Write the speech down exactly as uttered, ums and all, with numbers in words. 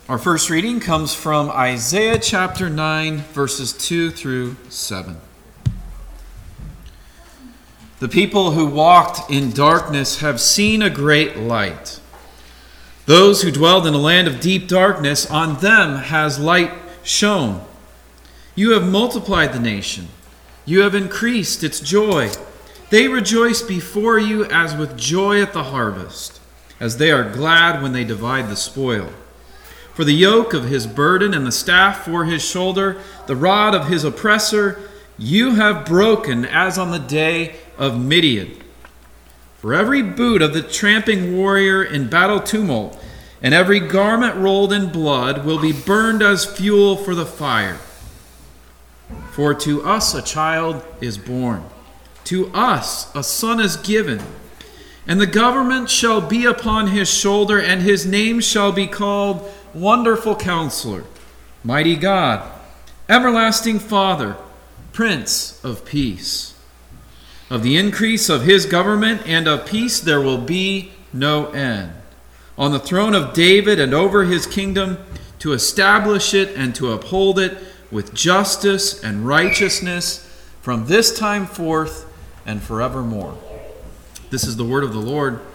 Our first reading comes from Isaiah chapter nine, verses two through seven. The people who walked in darkness have seen a great light. Those who dwelled in a land of deep darkness, on them has light shone. You have multiplied the nation. You have increased its joy. They rejoice before you as with joy at the harvest, as they are glad when they divide the spoil. For the yoke of his burden and the staff for his shoulder, the rod of his oppressor, you have broken as on the day of Midian. For every boot of the tramping warrior in battle tumult, and every garment rolled in blood will be burned as fuel for the fire. For to us a child is born, to us a son is given, and the government shall be upon his shoulder, and his name shall be called Wonderful Counselor, Mighty God, Everlasting Father, Prince of Peace. Of the increase of his government and of peace there will be no end. On the throne of David and over his kingdom, to establish it and to uphold it with justice and righteousness from this time forth and forevermore. This is the word of the Lord.